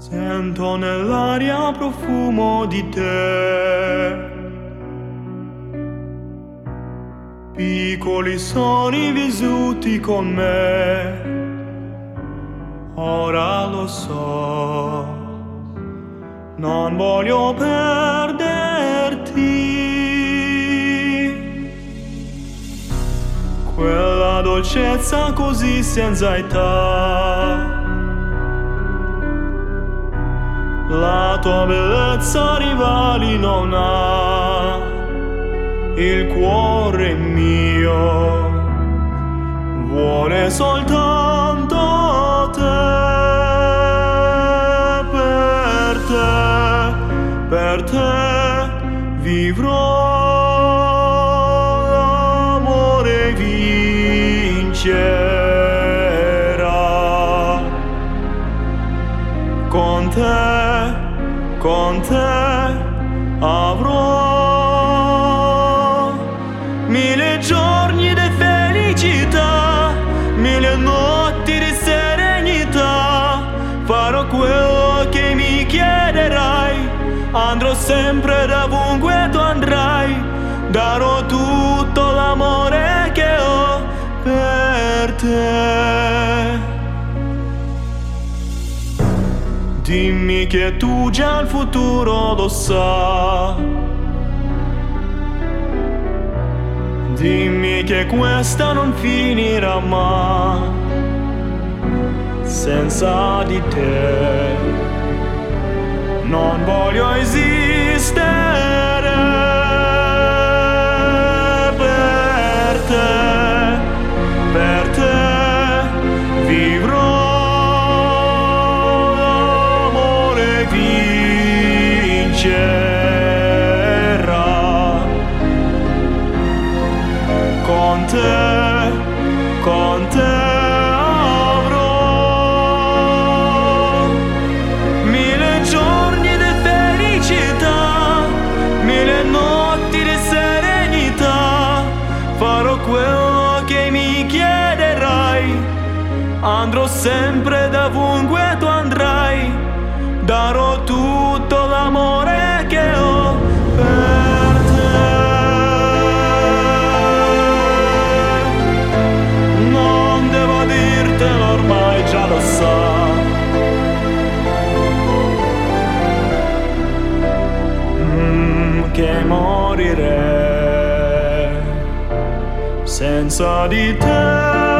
Sento nell'aria profumo di te. Piccoli sogni vissuti con me. Ora lo so, non voglio perderti. Quella dolcezza così senza età. La tua bellezza rivali non ha. Il cuore mio vuole soltanto te. Per te vivrò. L'amore vincerà. Con te avrò 1000 giorni di felicità, 1000 notti di serenità. Farò quello che mi chiederai, andrò sempre dovunque tu andrai. Darò tutto l'amore che ho per te. Dimmi che tu già il futuro lo sai. Dimmi che questa non finirà mai. Senza di te non voglio esistere. Per te vivrò. Con te avrò 1000 giorni di felicità, 1000 notti di serenità. Farò quello che mi chiederai, andrò sempre dovunque tu andrai. Darò tutto l'amore che ho per te. Ormai già lo so. Che morirei senza di te.